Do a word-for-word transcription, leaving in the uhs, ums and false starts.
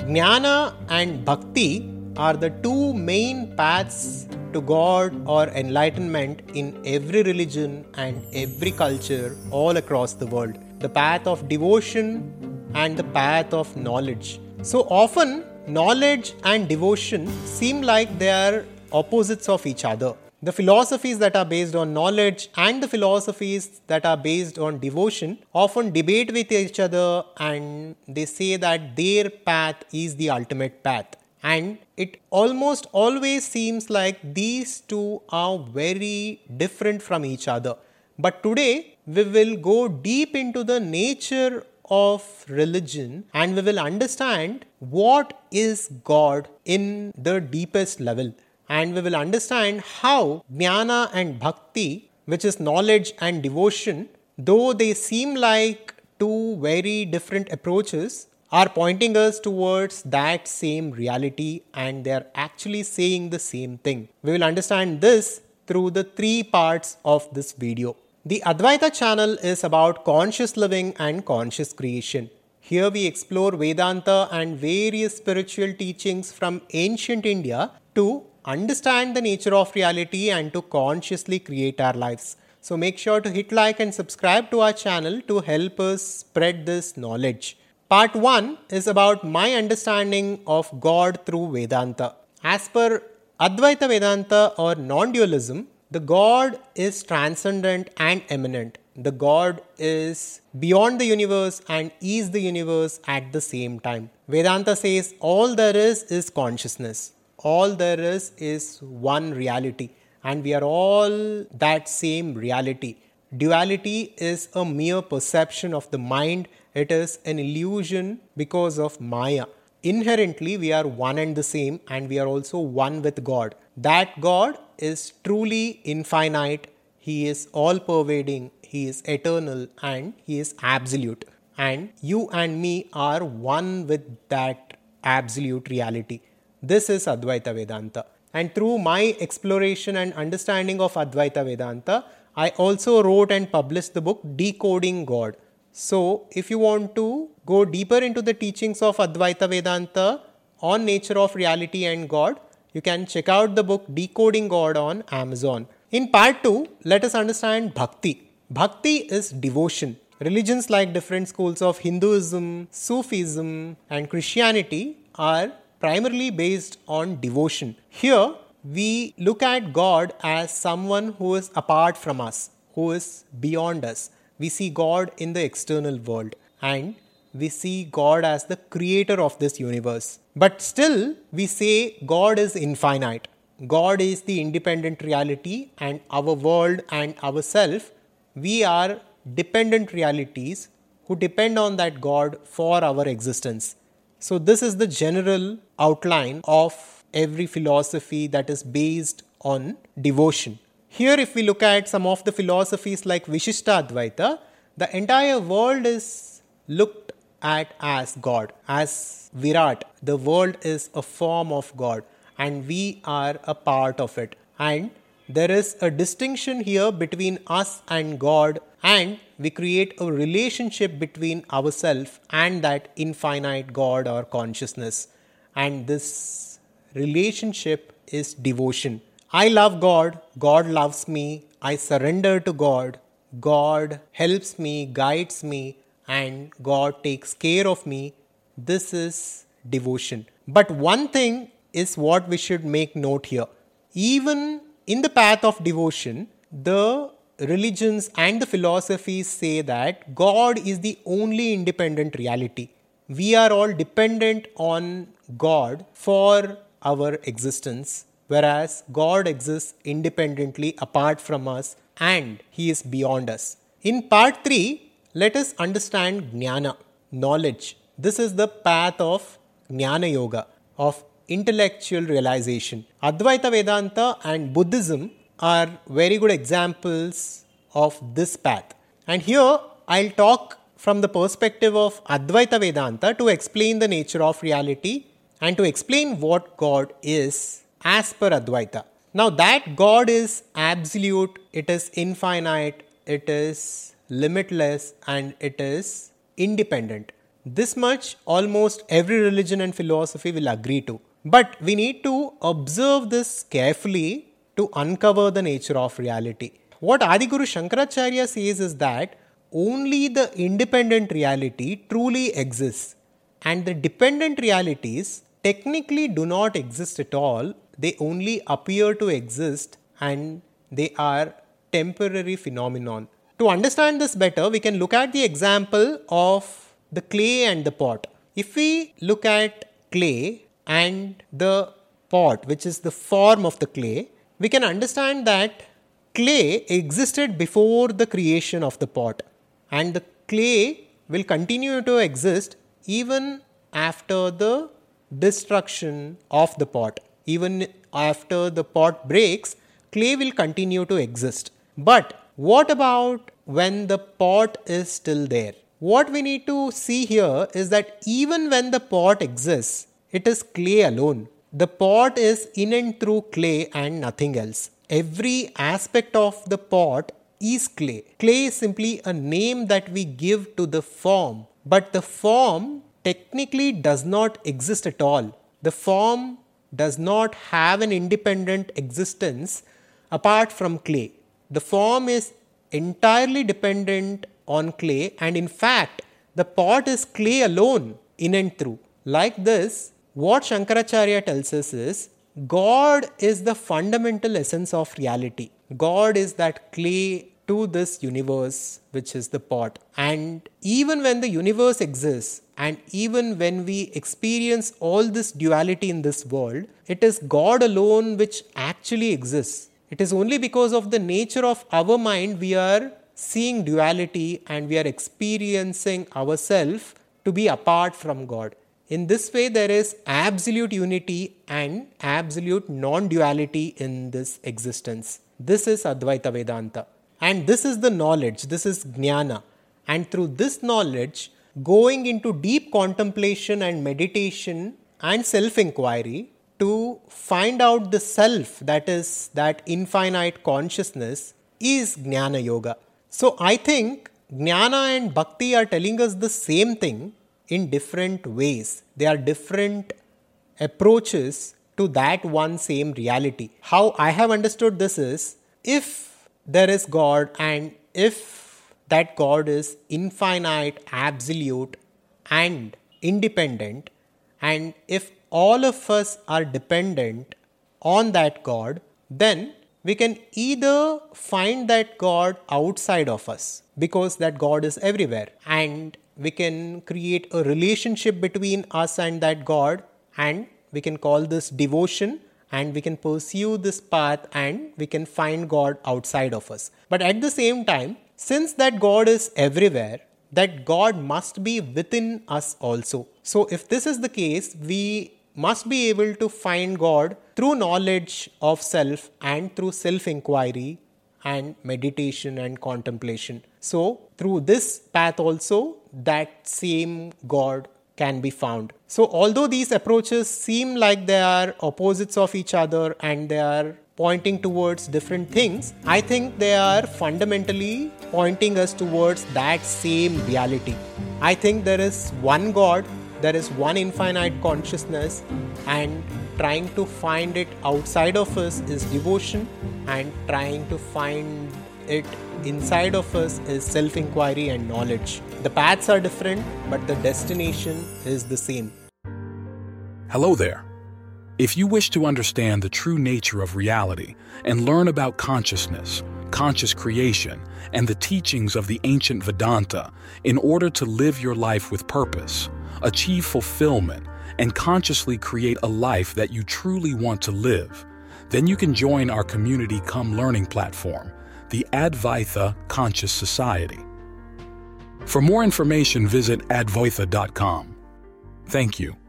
Jnana and Bhakti are the two main paths to God or enlightenment in every religion and every culture all across the world. The path of devotion and the path of knowledge. So often, knowledge and devotion seem like they are opposites of each other. The philosophies that are based on knowledge and the philosophies that are based on devotion often debate with each other, and they say that their path is the ultimate path. And it almost always seems like these two are very different from each other. But today we will go deep into the nature of religion and we will understand what is God in the deepest level. And we will understand how Jnana and Bhakti, which is knowledge and devotion, though they seem like two very different approaches, are pointing us towards that same reality, and they are actually saying the same thing. We will understand this through the three parts of this video. The Advaita channel is about conscious living and conscious creation. Here we explore Vedanta and various spiritual teachings from ancient India to understand the nature of reality and to consciously create our lives. So make sure to hit like and subscribe to our channel to help us spread this knowledge. Part one is about my understanding of God through Vedanta. As per Advaita Vedanta or non-dualism, the God is transcendent and immanent. The God is beyond the universe and is the universe at the same time. Vedanta says all there is is consciousness. All there is is one reality, and we are all that same reality. Duality is a mere perception of the mind. It is an illusion because of Maya. Inherently, we are one and the same, and we are also one with God. That God is truly infinite. He is all-pervading. He is eternal, and He is absolute. And you and me are one with that absolute reality. This is Advaita Vedanta. And through my exploration and understanding of Advaita Vedanta, I also wrote and published the book Decoding God. So, if you want to go deeper into the teachings of Advaita Vedanta on nature of reality and God, you can check out the book Decoding God on Amazon. In part two, let us understand Bhakti. Bhakti is devotion. Religions like different schools of Hinduism, Sufism, and Christianity are primarily based on devotion. Here, we look at God as someone who is apart from us, who is beyond us. We see God in the external world, and we see God as the creator of this universe. But still, we say God is infinite. God is the independent reality, and our world and ourself, we are dependent realities who depend on that God for our existence. So this is the general outline of every philosophy that is based on devotion. Here, if we look at some of the philosophies like Vishishta Advaita, the entire world is looked at as God, as Virat. The world is a form of God, and we are a part of it. And there is a distinction here between us and God, and we create a relationship between ourselves and that infinite God or consciousness. And this relationship is devotion. I love God, God loves me, I surrender to God, God helps me, guides me, and God takes care of me. This is devotion. But one thing is what we should make note here. Even in the path of devotion, the religions and the philosophies say that God is the only independent reality. We are all dependent on God for our existence, whereas God exists independently apart from us and He is beyond us. In part three, let us understand Jnana, knowledge. This is the path of Jnana Yoga, of intellectual realization. Advaita Vedanta and Buddhism are very good examples of this path. And here I'll talk from the perspective of Advaita Vedanta to explain the nature of reality and to explain what God is as per Advaita. Now that God is absolute, it is infinite, it is limitless, and it is independent. This much almost every religion and philosophy will agree to. But we need to observe this carefully to uncover the nature of reality. What Adiguru Shankaracharya says is that only the independent reality truly exists, and the dependent realities technically do not exist at all. They only appear to exist, and they are temporary phenomenon. To understand this better, we can look at the example of the clay and the pot. If we look at clay and the pot, which is the form of the clay, we can understand that clay existed before the creation of the pot, and the clay will continue to exist even after the destruction of the pot. Even after the pot breaks, clay will continue to exist. But what about when the pot is still there? What we need to see here is that even when the pot exists, it is clay alone. The pot is in and through clay and nothing else. Every aspect of the pot is clay. Clay is simply a name that we give to the form, but the form technically does not exist at all. The form does not have an independent existence apart from clay. The form is entirely dependent on clay, and in fact, the pot is clay alone in and through. Like this, what Shankaracharya tells us is, God is the fundamental essence of reality. God is that clay to this universe, which is the pot. And even when the universe exists, and even when we experience all this duality in this world, it is God alone which actually exists. It is only because of the nature of our mind we are seeing duality and we are experiencing ourselves to be apart from God. In this way, there is absolute unity and absolute non-duality in this existence. This is Advaita Vedanta. And this is the knowledge, this is Jnana. And through this knowledge, going into deep contemplation and meditation and self-inquiry to find out the self, that is that infinite consciousness, is Jnana Yoga. So I think Jnana and Bhakti are telling us the same thing in different ways. They are different approaches to that one same reality. How I have understood this is, if there is God and if that God is infinite, absolute and independent, and if all of us are dependent on that God, then we can either find that God outside of us, because that God is everywhere, and we can create a relationship between us and that God, and we can call this devotion, and we can pursue this path and we can find God outside of us. But at the same time, since that God is everywhere, that God must be within us also. So if this is the case, we must be able to find God through knowledge of self and through self-inquiry and meditation and contemplation. So through this path also, that same God can be found. So although these approaches seem like they are opposites of each other and they are pointing towards different things, I think they are fundamentally pointing us towards that same reality. I think there is one God, there is one infinite consciousness, and trying to find it outside of us is devotion, and trying to find it inside of us is self-inquiry and knowledge. The paths are different, but the destination is the same. Hello there. If you wish to understand the true nature of reality and learn about consciousness, conscious creation, and the teachings of the ancient Vedanta in order to live your life with purpose, achieve fulfillment, and consciously create a life that you truly want to live, then you can join our community cum learning platform, the Advaita Conscious Society. For more information, visit advaita dot com. Thank you.